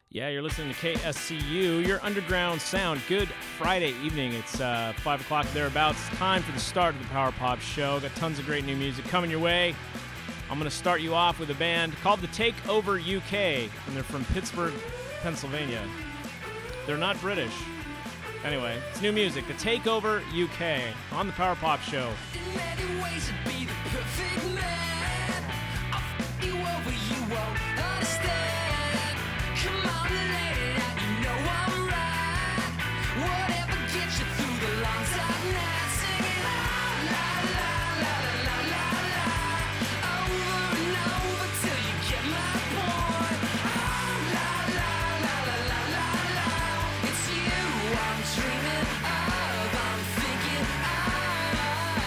Yeah, you're listening to KSCU, your underground sound. Good Friday evening. It's 5 o'clock thereabouts. Time for the start of the Power Pop Show. Got tons of great new music coming your way. I'm going to start you off with a band called The Takeover UK, and they're from Pittsburgh, Pennsylvania. They're not British. Anyway, it's new music. The Takeover UK on the Power Pop Show. In many ways it'd be the perfect man. I'll f*** you over, you won't understand. Come on and let it out, you know I'm right. Whatever gets you through the long dark night. Sing it la la la la la la la. Over and over till you get my point. La la la la la la la. It's you I'm dreaming of, I'm thinking of.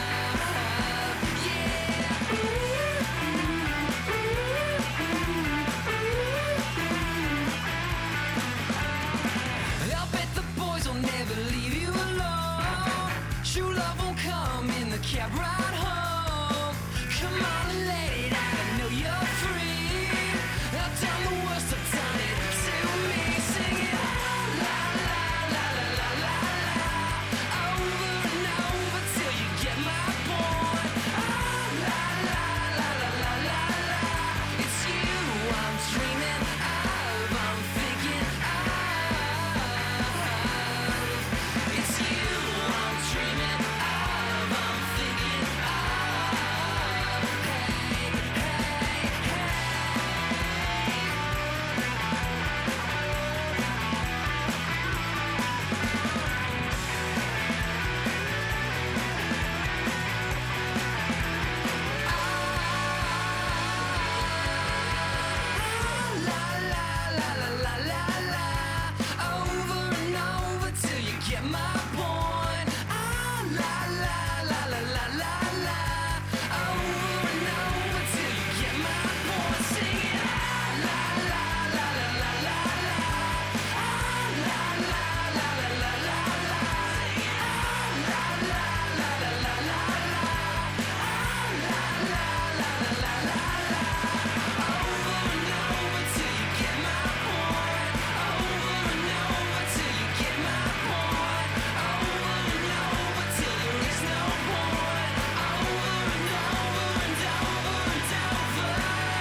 Yeah. I'll bet the boys will never leave you alone. True love won't come in the cab ride home. Come on and let it out, I know you're free. I've done the worst, I've done it to me. Sing it la la la la la la la. Over and over till you get my point. La la la la la la la. It's you I'm dreaming of, I'm thinking of. It's you I'm dreaming of, I'm thinking of. Hey, hey, la la la la la la la. Over and over till you get my point. La la la la la la la. Over and over till you get my point. Sing it la la la la la la la. La la la la la la la. La la la la la la la. La la la la la la la. Over and over till you get my point. Over and over till you get my point. Over and over till there is no point. Over and over and over and over.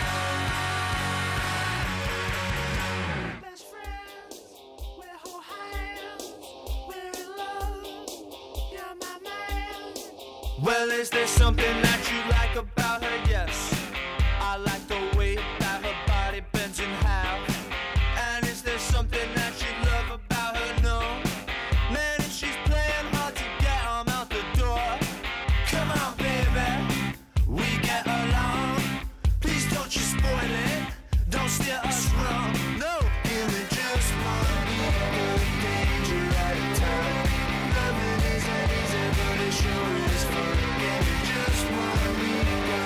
Best friends, we'll hold hands. We're in love. You're my man. Well, is there something that you like about her? Yes, I like the way that her body bends in half. And is there something that you love about her? No, man, if she's playing hard to get, I'm out the door. Come on, baby, we get along. Please don't you spoil it, don't steer us wrong. No, give me just 1 week of danger at a time. Loving isn't easy, but it sure is fun. Give me just 1 week of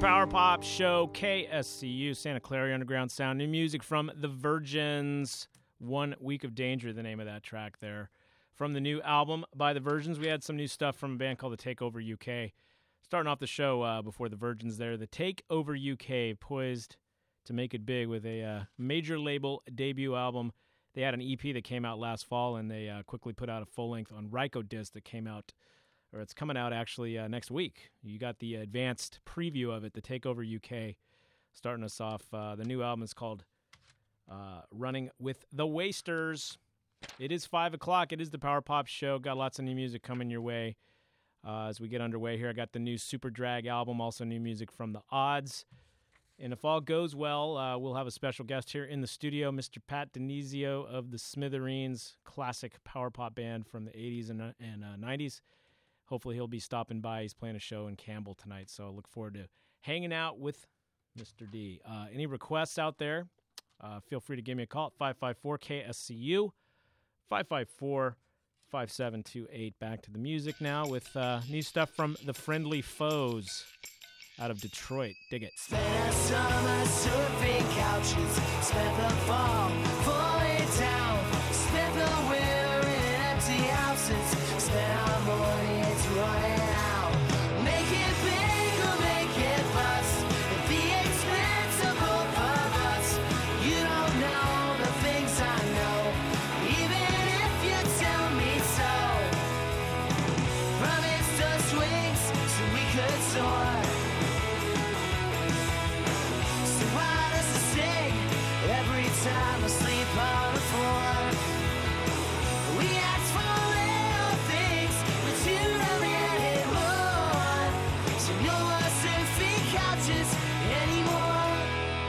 Power Pop Show, KSCU, Santa Clara Underground Sound. New music from The Virgins. 1 Week of Danger, the name of that track there. From the new album by The Virgins, we had some new stuff from a band called The Takeover UK. Starting off the show before The Virgins there, The Takeover UK, poised to make it big with a major label debut album. They had an EP that came out last fall, and they quickly put out a full-length on Ryko disc that came out, or it's coming out actually next week. You got the advanced preview of it, The Takeover UK, starting us off. The new album is called Running with the Wasters. It is 5 o'clock. It is the Power Pop Show. Got lots of new music coming your way as we get underway here. I got the new Super Drag album, also new music from The Odds. And if all goes well, we'll have a special guest here in the studio, Mr. Pat Denizio of the Smithereens, classic power pop band from the 80s and 90s. Hopefully he'll be stopping by. He's playing a show in Campbell tonight, so I look forward to hanging out with Mr. D. Any requests out there, feel free to give me a call at 554-KSCU, 554-5728. Back to the music now with new stuff from The Friendly Foes out of Detroit. Dig it. Spent summer surfing couches, spent the fall falling down, spent the winter in empty houses, spent our mornings running out. Make it big or make it bust, at the expense of both of us. You don't know the things I know, even if you tell me so. Promised us wings so we could soar. Time asleep on the floor. We asked for little things, but you demanded more. So no more surfing couches anymore.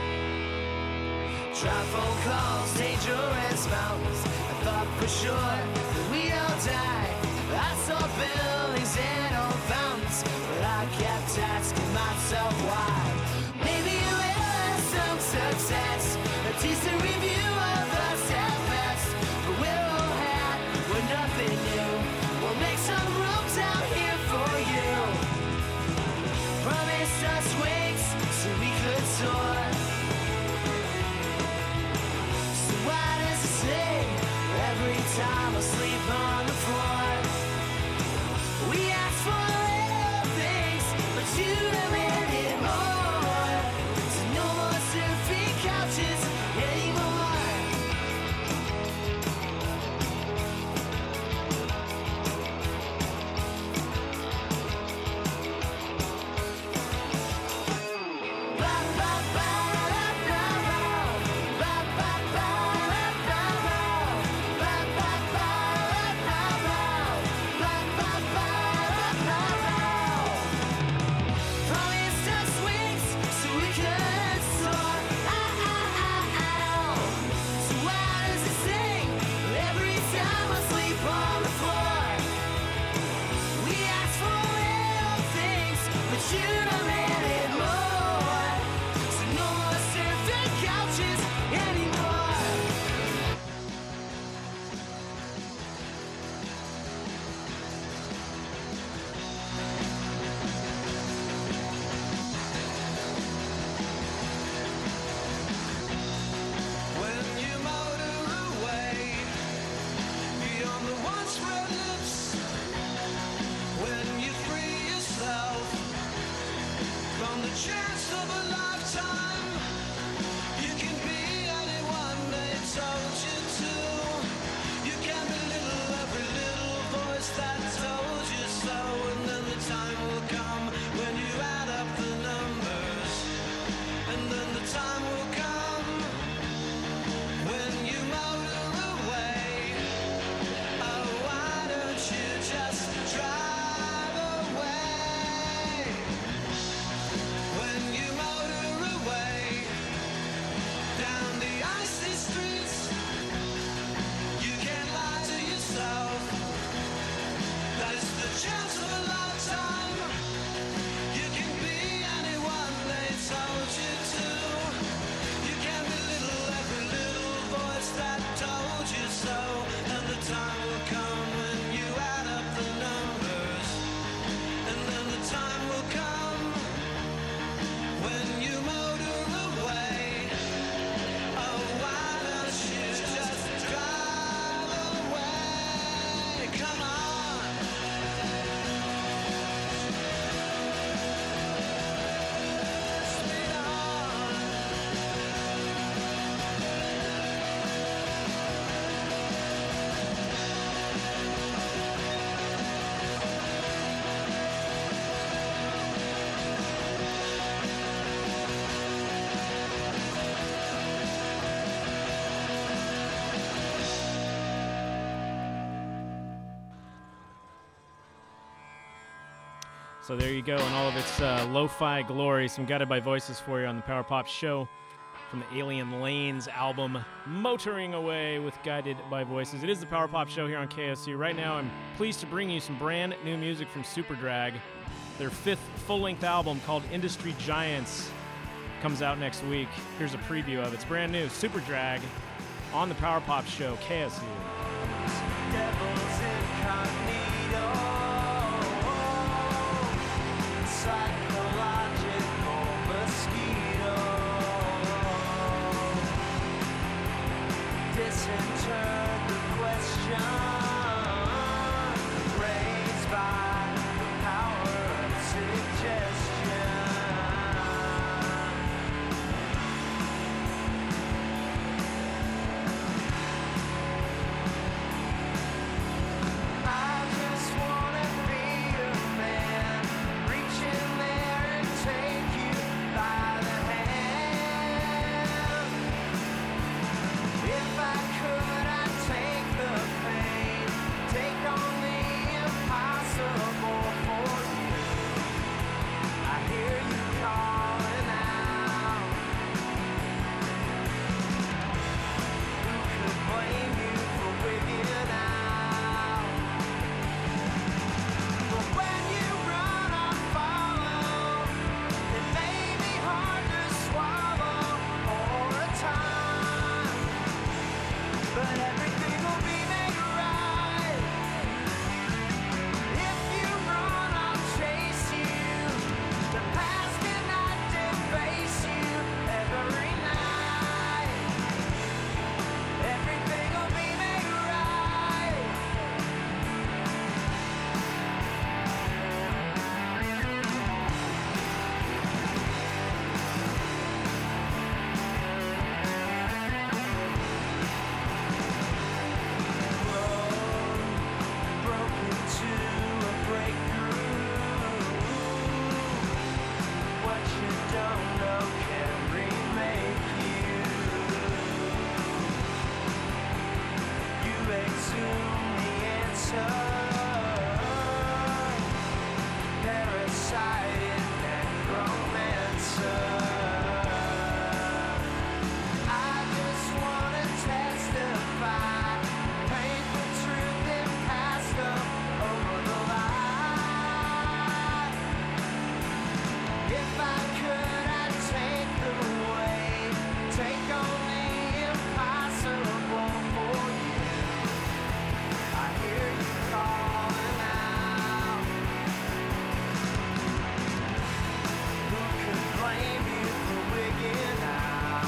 Try phone calls, dangerous mountains. I thought for sure that we'd all die. I saw buildings and old fountains, but I kept asking myself why. Maybe we'll have some success. A decent review of us at best, but we're all hat, we're nothing new. We'll make some rooms out here for you. Promised us wings so we could soar. So why does it say every time I sleep on the floor? We asked for little things, but you demanded more. So no more surfing couches anymore. So there you go, and all of its lo-fi glory. Some Guided by Voices for you on the Power Pop Show from the Alien Lanes album, Motoring Away with Guided by Voices. It is the Power Pop Show here on KSU. Right now, I'm pleased to bring you some brand new music from Superdrag. Their 5th full-length album called Industry Giants comes out next week. Here's a preview of it. It's brand new, Superdrag on the Power Pop Show, KSU. Devil's incognito, psychological mosquito, disinter the question raised by the power of suggestion. I just wanna be a man, reach in there and take you by the hand. If I could, I'd take the pain, take on the impossible for you. I hear you calling out. Who could blame you for wigging out? But when you run or follow, it may be hard to swallow for a time, but everything will be made right. If you run, I'll chase you. The past cannot deface you every night. Everything will be made right. Broke into a breakthrough. What you don't know can remake you. You exhume the answer. Parasite necromancer. I just wanna testify, painful truth and passed up over the lie. If I could, I'd take the way, take on the impossible for you. I hear you calling out. Who could blame you for wigging out?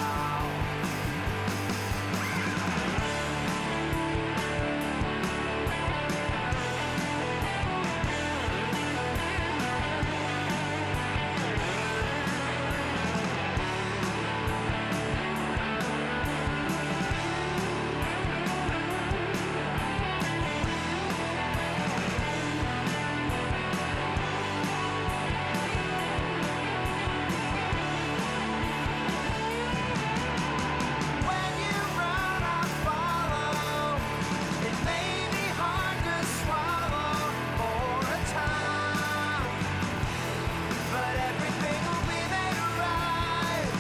When you run, I follow. It may be hard to swallow for a time, but everything will be made right.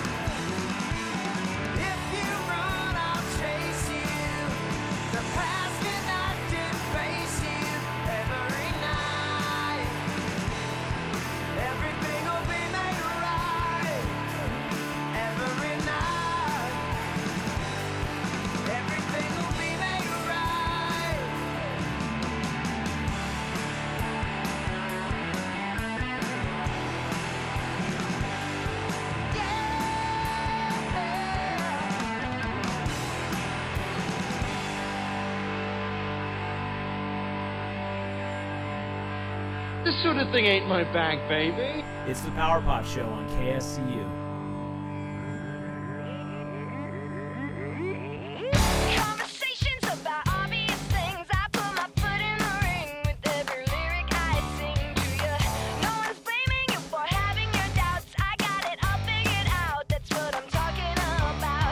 If you run, I'll chase you. The past cannot deface you every night. Everything will be made right. Every night. Everything will be made right. This sort of thing ain't my bag, baby. It's the Power Pop Show on KSCU. Conversations about obvious things. I put my foot in the ring with every lyric I sing to you. No one's blaming you for having your doubts. I got it all figured out. That's what I'm talking about.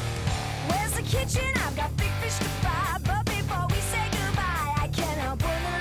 Where's the kitchen? I've got big fish to fry. But before we say goodbye, I can't help wondering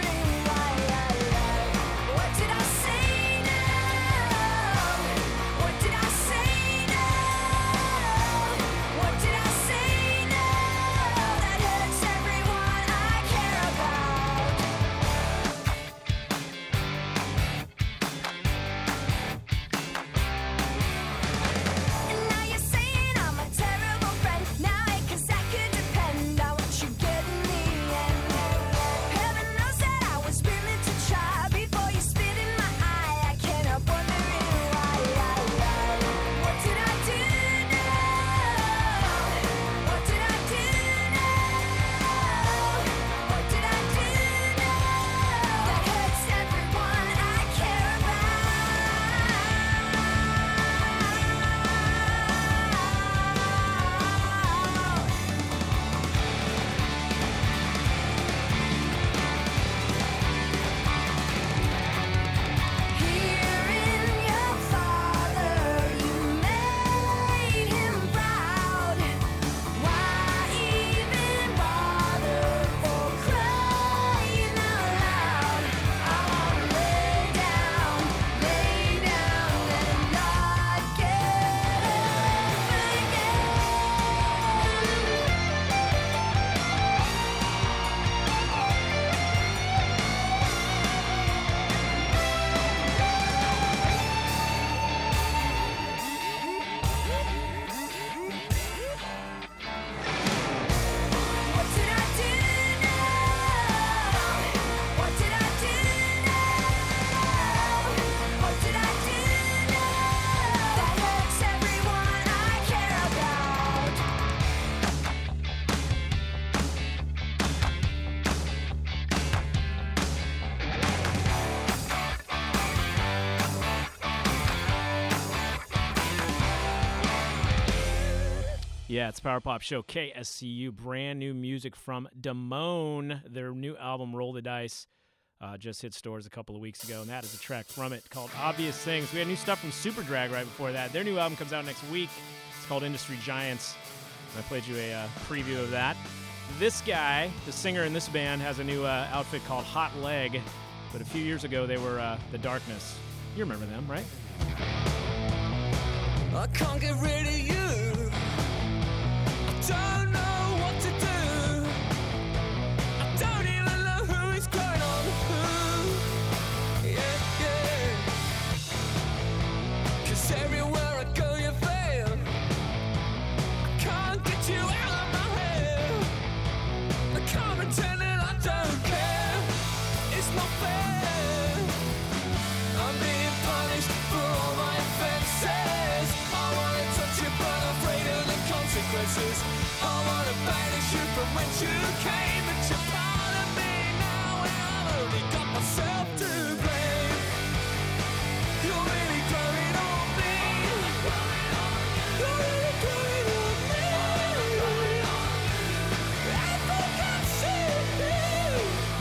Yeah, it's Power Pop Show, KSCU. Brand new music from Damone. Their new album, Roll the Dice, just hit stores a couple of weeks ago, and that is a track from it called Obvious Things. We had new stuff from Super Drag right before that. Their new album comes out next week. It's called Industry Giants. I played you a preview of that. This guy, the singer in this band, has a new outfit called Hot Leg, but a few years ago they were The Darkness. You remember them, right? I can't get rid of you. I don't know what to do. I don't even know who is going on who. Yeah, yeah. 'Cause everywhere I go you fail. I can't get you out of my head. I can't pretend that I don't care. It's not fair. I'm being punished for all my offenses. I wanna touch you but I'm afraid of the consequences. I wanna banish you from whence you came, but you're part of me now and I've only got myself to blame. You're really growing on me. You're really growing on me. I think I see you.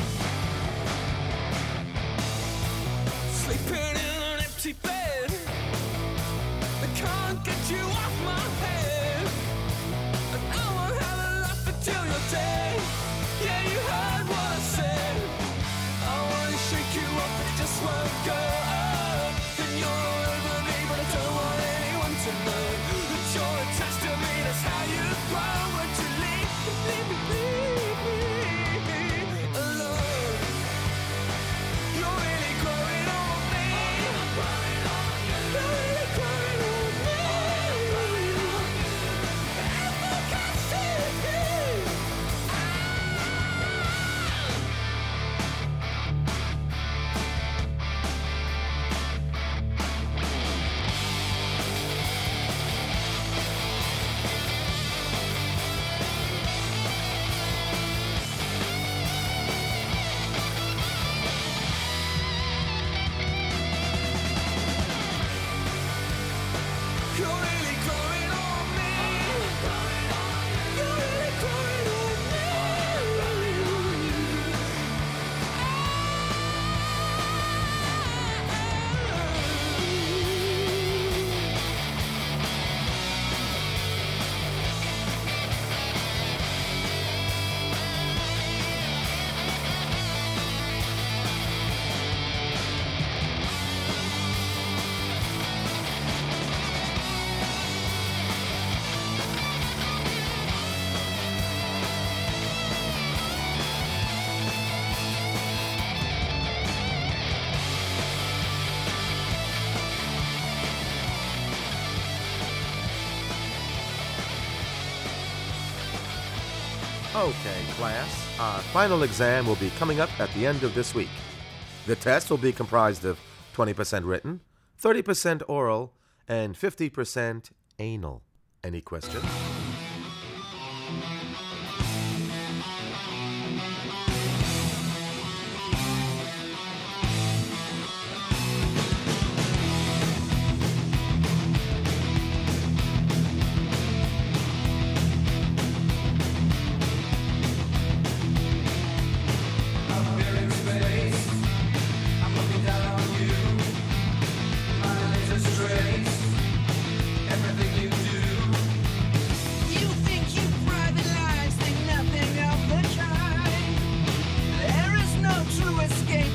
Sleeping in an empty bed. I can't get you off my head. And I won't have a laugh until you're dead. Yeah, you heard what I said. I wanna shake you up, but it just won't go up. Then you're all over me, but I don't want anyone to know that you're attached to me. That's how you grow. Won't you leave me alone? You're really growing on me. You're really growing on me. I think I see you. You're really growing on me. You're really growing on me. Okay, class. Our final exam will be coming up at the end of this week. The test will be comprised of 20% written, 30% oral, and 50% anal. Any questions? You think you private lives, think nothing of the kind. There is no true escape.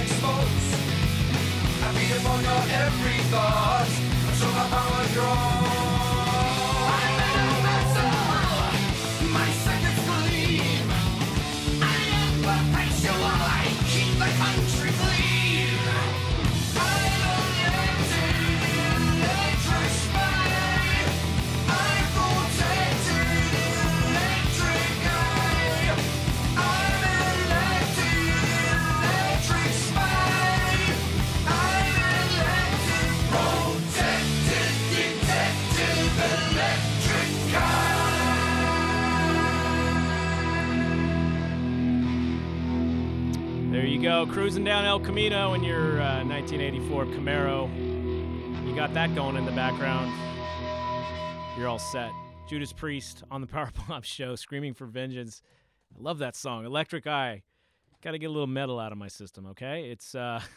exposed. I feed upon your every thought, until my power draws. I'm elemental, my seconds gleam. I am perpetual, I keep the country clean. I'm elected, electrified. I'm protected, electric eye. I'm elected, electrified. I'm elected, protected, detective, electric eye. There you go, cruising down El Camino in your 1984 Camaro. You got that going in the background. You're all set. Judas Priest on the Power Pop Show, Screaming for Vengeance. I love that song, Electric Eye. Got to get a little metal out of my system, okay? It's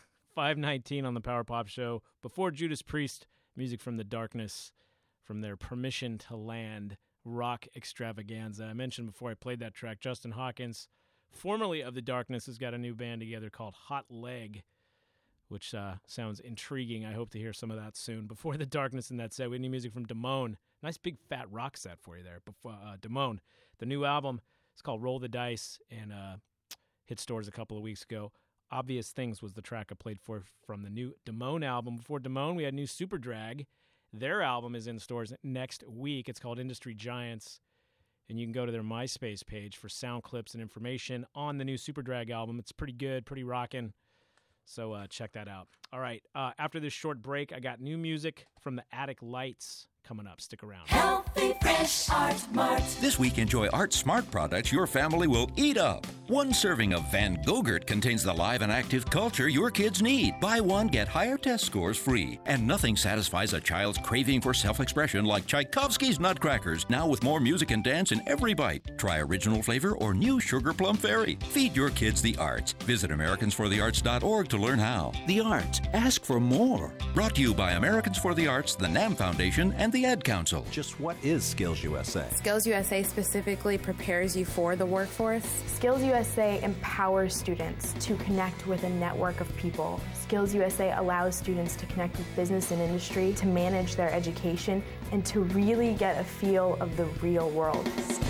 5:19 on the Power Pop Show. Before Judas Priest, music from The Darkness, from their Permission to Land rock extravaganza. I mentioned before I played that track, Justin Hawkins, formerly of The Darkness, has got a new band together called Hot Leg, which sounds intriguing. I hope to hear some of that soon. Before The Darkness in that set, we had new music from Damone. Nice big fat rock set for you there. Before Damone, the new album, it's called Roll the Dice, and hit stores a couple of weeks ago. Obvious Things was the track I played for from the new Damone album. Before Damone, we had new Superdrag. Their album is in stores next week. It's called Industry Giants. And you can go to their MySpace page for sound clips and information on the new Superdrag album. It's pretty good, pretty rockin'. So check that out. All right, after this short break, I got new music from the Attic Lights coming up. Stick around. Healthy Fresh Art Mart. This week, enjoy Art Smart products your family will eat up. One serving of Van Gogurt contains the live and active culture your kids need. Buy one, get higher test scores free. And nothing satisfies a child's craving for self-expression like Tchaikovsky's Nutcrackers, now with more music and dance in every bite. Try original flavor or new Sugar Plum Fairy. Feed your kids the arts. Visit AmericansForTheArts.org to learn how. The arts. Ask for more. Brought to you by Americans for the Arts, the NAM Foundation, and the Ad Council. Just what is Skills USA? Skills USA specifically prepares you for the workforce. Skills USA empowers students to connect with a network of people. Skills USA allows students to connect with business and industry, to manage their education, and to really get a feel of the real world.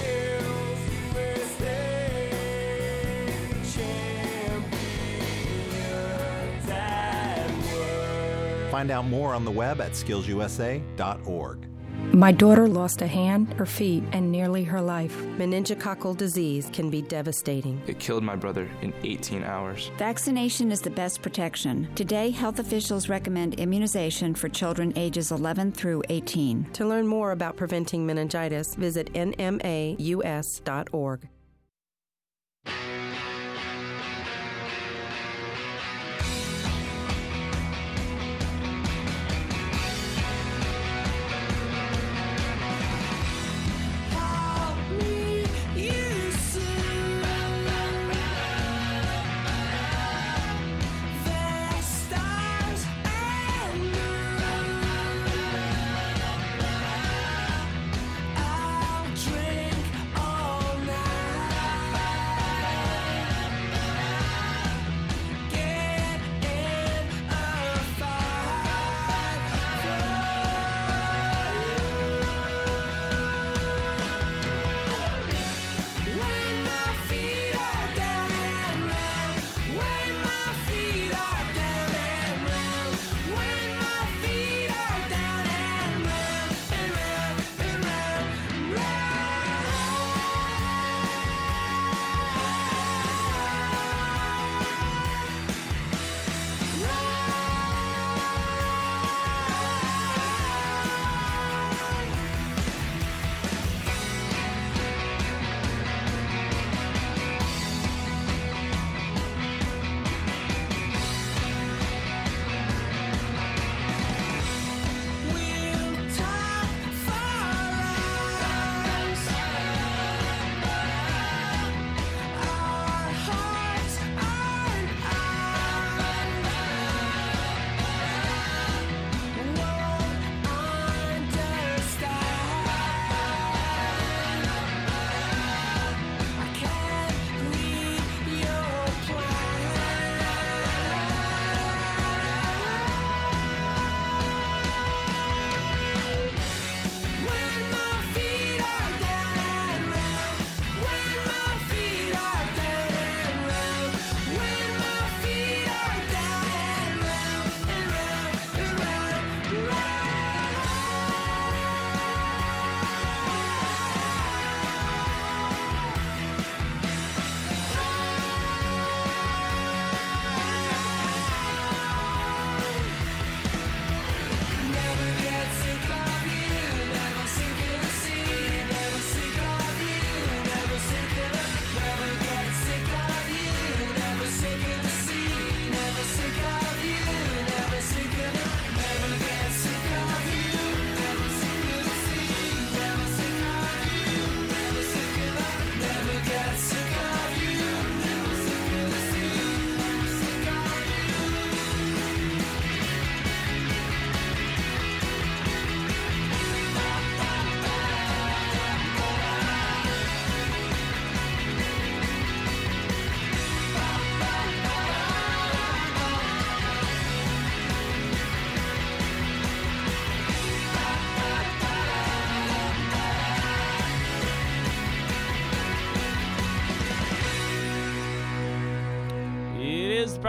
Find out more on the web at skillsusa.org. My daughter lost a hand, her feet, and nearly her life. Meningococcal disease can be devastating. It killed my brother in 18 hours. Vaccination is the best protection. Today, health officials recommend immunization for children ages 11 through 18. To learn more about preventing meningitis, visit nmaus.org.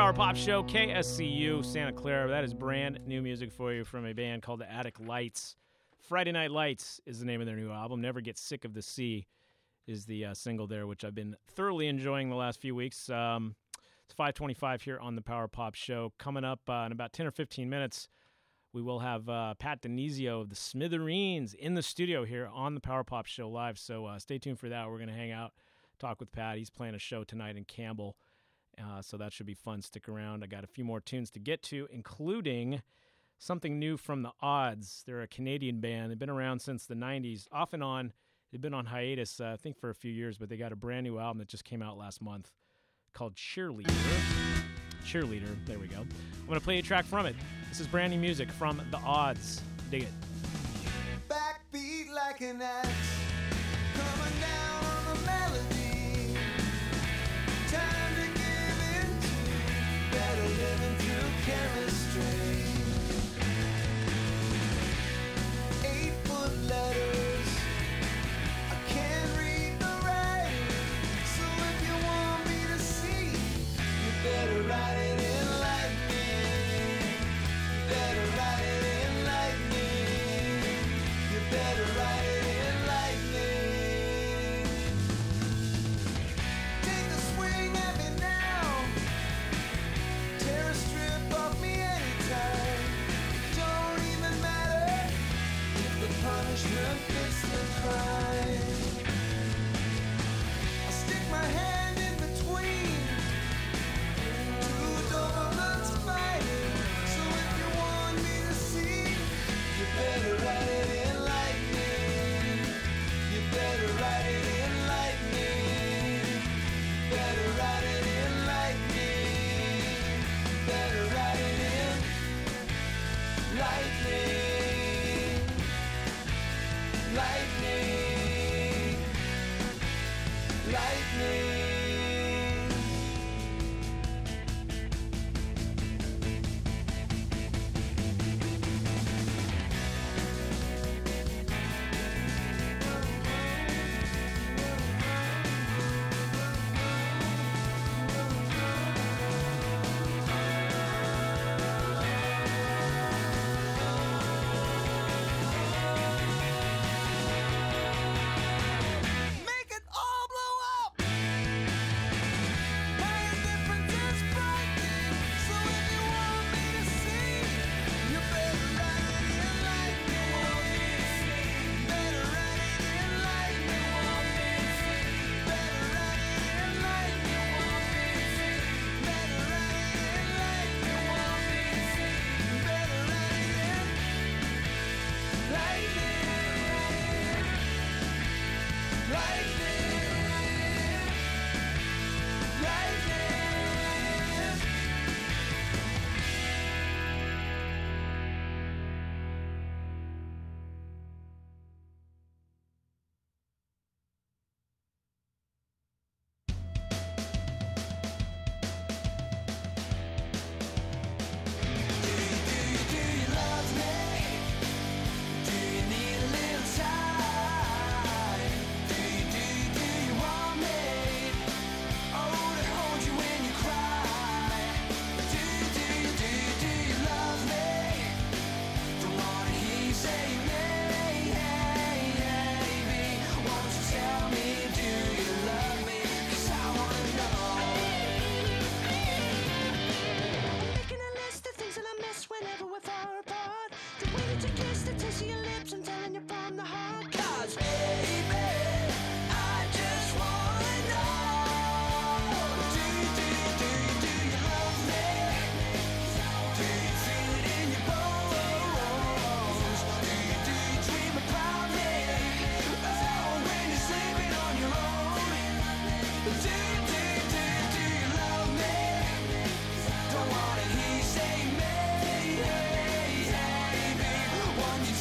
Power Pop Show, KSCU, Santa Clara. That is brand new music for you from a band called the Attic Lights. Friday Night Lights is the name of their new album. Never Get Sick of the Sea is the single there, which I've been thoroughly enjoying the last few weeks. It's 5:25 here on the Power Pop Show. Coming up in about 10 or 15 minutes, we will have Pat Denizio of the Smithereens in the studio here on the Power Pop Show live. So stay tuned for that. We're going to hang out, talk with Pat. He's playing a show tonight in Campbell. So that should be fun. Stick around. I got a few more tunes to get to, including something new from The Odds. They're a Canadian band. They've been around since the 90s. Off and on, they've been on hiatus, I think, for a few years, but they got a brand new album that just came out last month called Cheerleader. Cheerleader. There we go. I'm going to play a track from it. This is brand new music from The Odds. Dig it. Backbeat like an axe, coming down on a melody. Time to give in to better living through chemistry. 8-foot letters, I can't read the writing. So if you want me to see, you better write it in lightning. Better write it in lightning. You better write it in lightning. Take a swing at me now. Tear a strip off me anytime. Don't even matter if the punishment fits the crime. I'll stick my hand in between two donuts fighting. So if you want me to see, you better write it in lightning. You better write it in lightning. Better write it in lightning. Better write it in lightning. Lightning. Lightning. Make it all blow up. My indifference is frightening. So if you want me to see, you better write it in lightning. Better write it in lightning. Better write it in lightning. Better write it in lightning. Better write it in lightning. Lightning. Lightning. Do you love me? Do you need a little time? Do you want me? Oh, to hold you when you cry. Do you love me? Don't wanna hear you say maybe. Won't you tell me, do you love me? 'Cause I wanna know. Making a list of things that I miss whenever we're far apart. The way that you kiss the taste of your lips, I'm telling you from the heart. 'Cause baby, I just wanna know. Do you love me? Do you feel it in your bones? Do you dream about me? Oh, when you're sleeping on your own. Do you love me? Don't wanna hear you say maybe. Won't you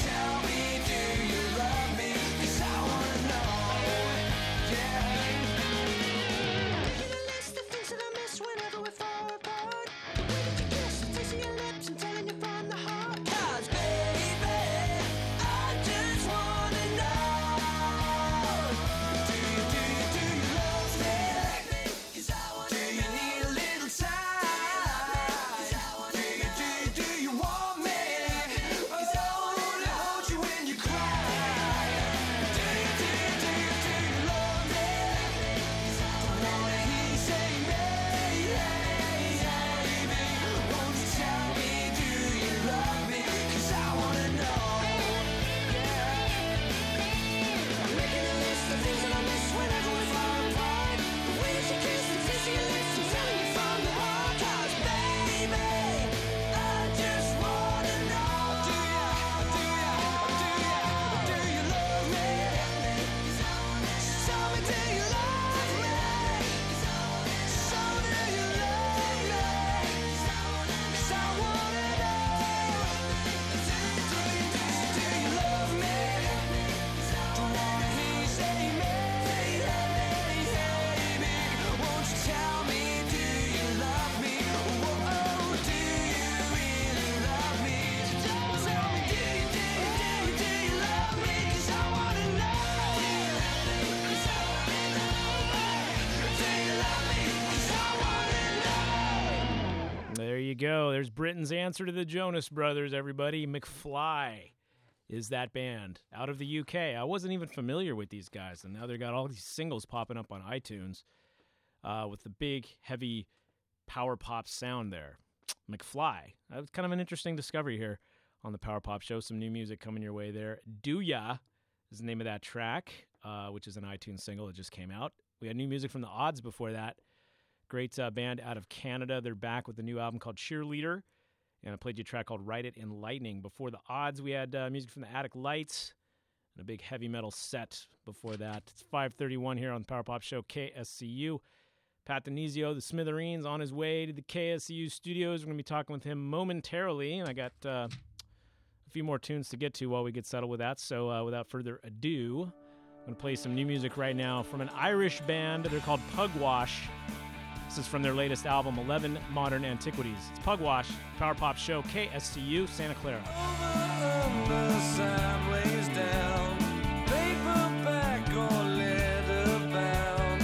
go. There's Britain's answer to the Jonas Brothers, everybody. McFly is that band out of the UK. I wasn't even familiar with these guys, and now they've got all these singles popping up on iTunes with the big, heavy power pop sound there. McFly. That was kind of an interesting discovery here on the Power Pop Show. Some new music coming your way there. Do Ya is the name of that track, which is an iTunes single. It just came out. We had new music from The Odds before that. Great band out of Canada. They're back with a new album called Cheerleader. And I played you a track called Write It in Lightning. Before The Odds, we had music from the Attic Lights and a big heavy metal set before that. It's 5:31 here on the Power Pop Show, KSCU. Pat Denizio, the Smithereens, on his way to the KSCU studios. We're going to be talking with him momentarily. And I got a few more tunes to get to while we get settled with that. So without further ado, I'm going to play some new music right now from an Irish band. They're called Pugwash. This is from their latest album, 11 Modern Antiquities. It's Pugwash, Power Pop Show, KSCU, Santa Clara. Over, sideways down, paperback or leather bound.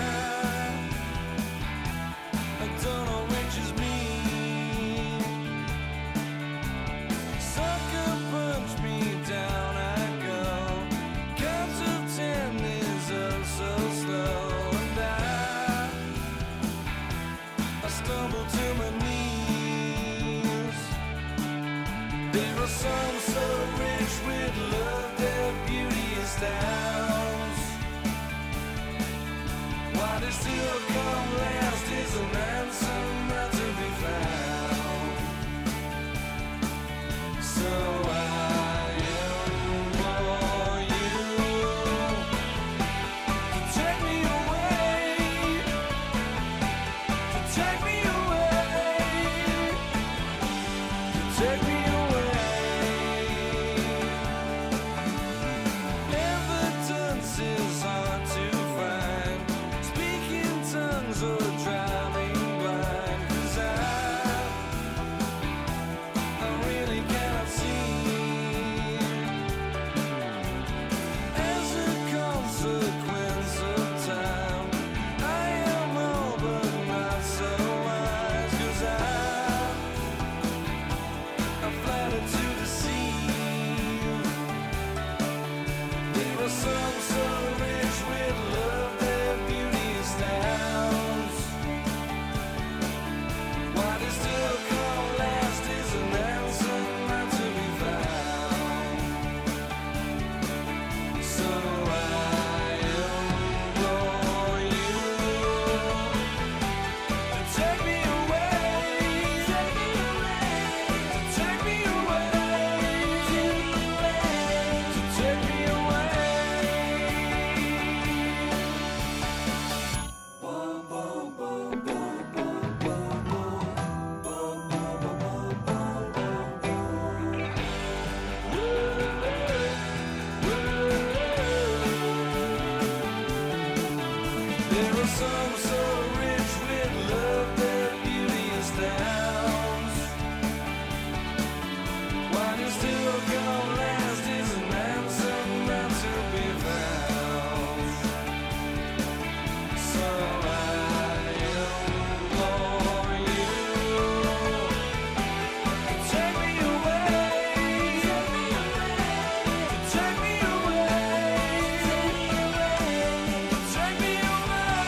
I don't know which is me. Sucker punch me down, I go. Counts of 10 is oh so slow. I stumble to my knees. There are some so rich with love, their beauty astounds. Why they still come last is an answer not to be found. So I implore you to take me away, to take me away, to take me away. Evidence is hard to find, speaking tongues or driving blind, 'cause I really cannot see. As a consequence of time, I am old but not so wise, 'cause I flattered to deceive. There are some so rich with love, their beauty astounds. Why they still come last is an answer not to be found. So I implore you to take me away, to take me away, to take me away. There are some so rich with love, their beauty astounds. Why they still come last is an answer not to be found. So I implore you to take me away, to take me away, to take me away.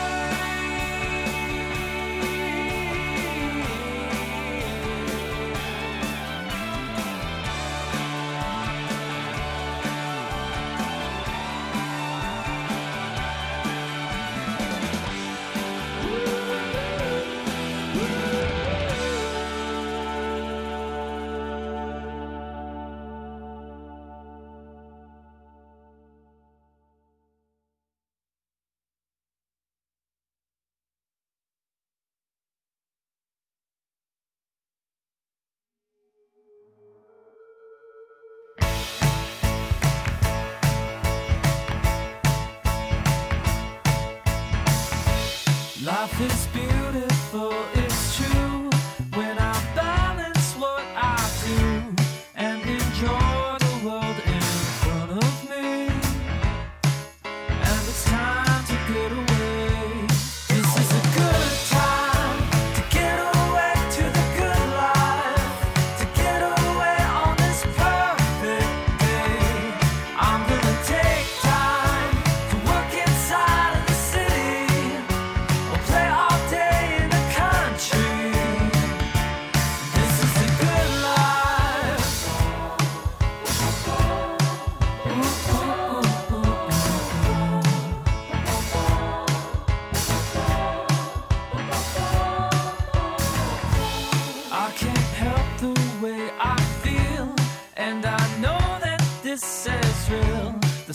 Life is beautiful, it's true, when I balance what I do and enjoy the world in front of me. And it's time to get away. This is a good time to get away to the good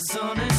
sun and